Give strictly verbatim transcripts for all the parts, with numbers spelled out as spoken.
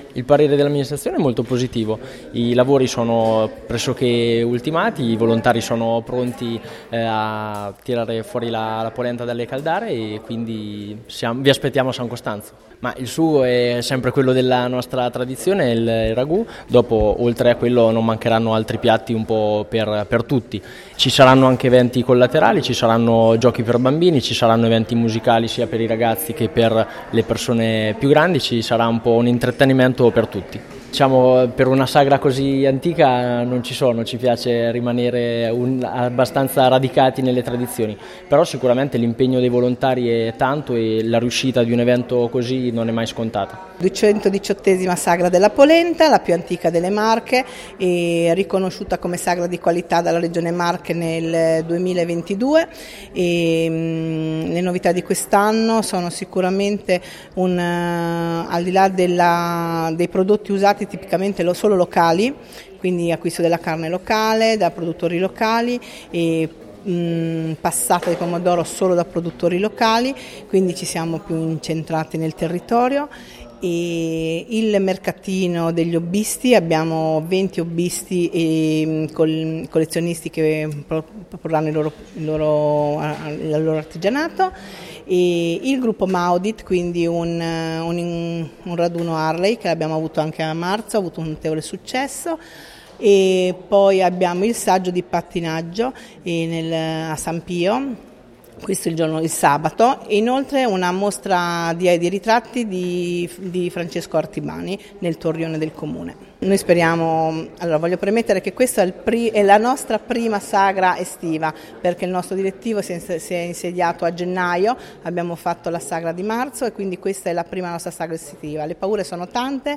Il parere dell'amministrazione è molto positivo, i lavori sono pressoché ultimati, i volontari sono pronti eh, a tirare fuori la, la polenta dalle caldare e quindi siamo, vi aspettiamo a San Costanzo. Ma il sugo è sempre quello della nostra tradizione, il, il ragù, dopo oltre a quello non mancheranno altri piatti un po' per, per tutti. Ci saranno anche eventi collaterali, ci saranno giochi per bambini, ci saranno eventi musicali sia per i ragazzi che per le persone più grandi, ci sarà un po' un intrattenimento per tutti. Diciamo, per una sagra così antica non ci sono, ci piace rimanere un, abbastanza radicati nelle tradizioni, però sicuramente l'impegno dei volontari è tanto e la riuscita di un evento così non è mai scontata. duecentodiciottesima sagra della polenta, la più antica delle Marche, e riconosciuta come sagra di qualità dalla Regione Marche nel duemilaventidue. E, mh, le novità di quest'anno sono sicuramente un, uh, al di là della, dei prodotti usati tipicamente lo, solo locali, quindi acquisto della carne locale da produttori locali e mh, passata di pomodoro solo da produttori locali, quindi ci siamo più incentrati nel territorio. E il mercatino degli hobbisti, abbiamo venti hobbisti e collezionisti che proporranno il loro, il loro, il loro artigianato, e il gruppo Maudit, quindi un, un, un raduno Harley che abbiamo avuto anche a marzo, ha avuto un notevole successo. E poi abbiamo il saggio di pattinaggio nel, a San Pio, questo è il giorno, il sabato, e inoltre una mostra di, di ritratti di, di Francesco Artibani nel torrione del comune. Noi speriamo, allora voglio premettere che questa è, il pri, è la nostra prima sagra estiva, perché il nostro direttivo si è, si è insediato a gennaio, abbiamo fatto la sagra di marzo e quindi questa è la prima nostra sagra estiva. Le paure sono tante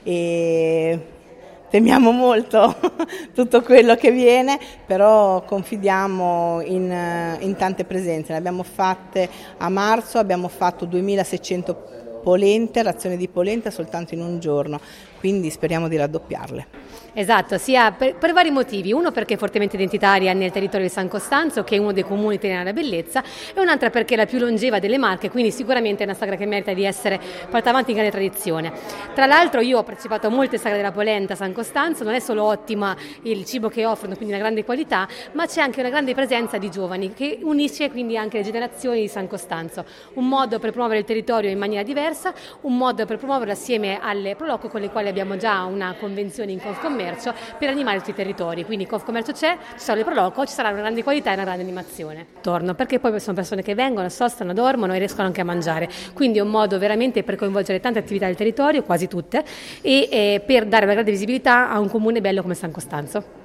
e temiamo molto tutto quello che viene, però confidiamo in, in tante presenze. Ne abbiamo fatte a marzo, abbiamo fatto duemilaseicento polente, razioni di polenta soltanto in un giorno, quindi speriamo di raddoppiarle. Esatto, sia per, per vari motivi, uno perché è fortemente identitaria nel territorio di San Costanzo, che è uno dei comuni italiani della bellezza, e un'altra perché è la più longeva delle Marche, quindi sicuramente è una sagra che merita di essere portata avanti in grande tradizione. Tra l'altro io ho partecipato a molte sagre della polenta a San Costanzo, non è solo ottima il cibo che offrono, quindi una grande qualità, ma c'è anche una grande presenza di giovani che unisce quindi anche le generazioni di San Costanzo, un modo per promuovere il territorio in maniera diversa, un modo per promuoverlo assieme alle Proloco con le quali abbiamo già una convenzione in Confcommercio per animare tutti i territori, quindi Confcommercio c'è, ci sono le Proloco, ci sarà una grande qualità e una grande animazione. Torno, perché poi sono persone che vengono, sostano, dormono e riescono anche a mangiare, quindi è un modo veramente per coinvolgere tante attività del territorio, quasi tutte, e eh, per dare una grande visibilità a un comune bello come San Costanzo.